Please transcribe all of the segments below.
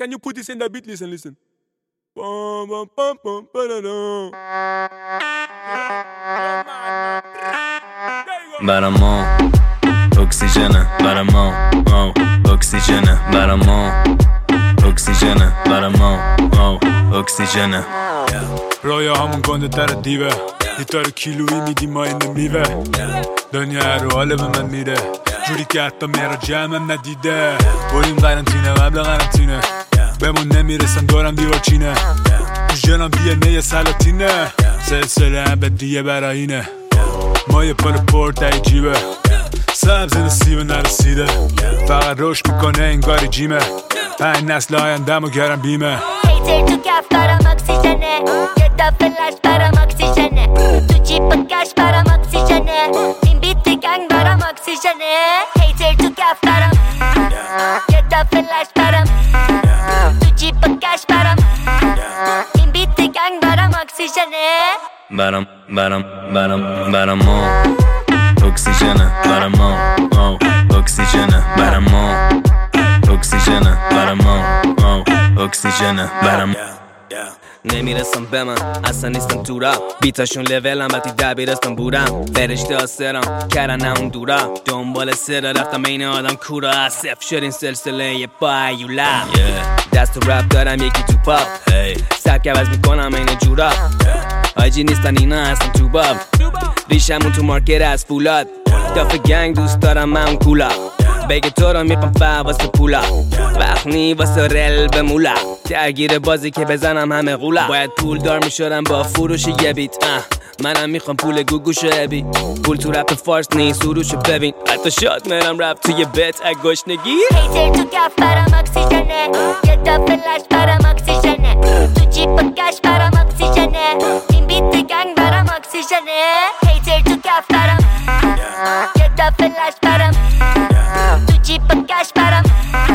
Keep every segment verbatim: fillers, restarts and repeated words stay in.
can you put this in the beat? Listen, listen. Bum, bum, bum, bum, ba-da-dum. برامون اکسیژن برامون اکسیژن برامون اکسیژن برامون اکسیژن رویا همون گنده در دیوه گیتار کیلویی میدی ما اینه میوه دنیا رو حاله به من میره جوری که حتی میرا جمعم ندیده بریم قرنطینه قبل قرنطینه بمون نمیرسن دورم دیوارچینه تو جنام دیه نه سلاطینه سلسله هم به دیه براینه ما یه پل پورت ای جیبه سبز نسیبه نرسیده فقط روش میکنه انگاری جیمه پنج نسل آیندم و گرم بیمه هیتر تو کف برام اکسیژنه یه تا فلش برام اکسیژنه تو جیب کش برام اکسیژنه این بیت گنگ برام اکسیژنه هیتر تو کف برام یه تا فلش برام تو جیب کش برام این بیت گنگ برام اکسیژنه برام برام برام برامون اکسیژن برامون اکسیژن برامون اکسیژن برامون اکسیژن برامون نمیرسم به من اصلا نیستم تو را بیتاشون لولم وقتی دبیرستان بودم فرشته ها سرم کردن اون دورا دنبال سر رفتم این آدم کورا صف شد این سلسله با ایولا دست تو رپ دارم یکی تو پاپ سبک عوض میکنم این جورا آجی نیستن اینا اصلا تو باب ریشمون تو مارکت از فولاد دافه گنگ دوست دارم من کولا بگه تو رو میپم فواسه پولا وقت نی واسه رل به مولا درگیر بازی که بزنم همه غولا باید پول دار میشدم با فروش یه بیت منم میخوام پول گوگوشو ابی پول تو رپ فارس نی سروشو ببین حتی شاد میرم رپ توی بیت اگشنگی هیتر تو کف برام اکسیژنه یه تا فلش برام اکسیژنه تو جیب کش برام اکسیژنه این بیت گنگ برام اکسیژنه هیتر تو کف برام یه تا فلش برام تو جیب کش برام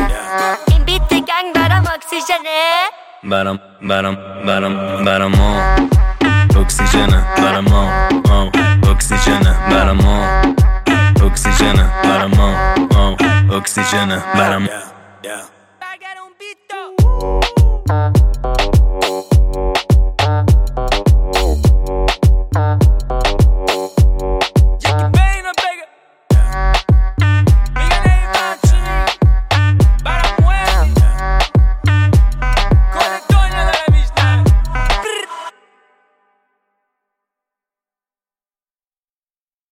این بیت گنگ برام اکسیژنه برام برام برام برامون اکسیژن برامون اکسیژن برامون اکسیژن برامون اکسیژن برامون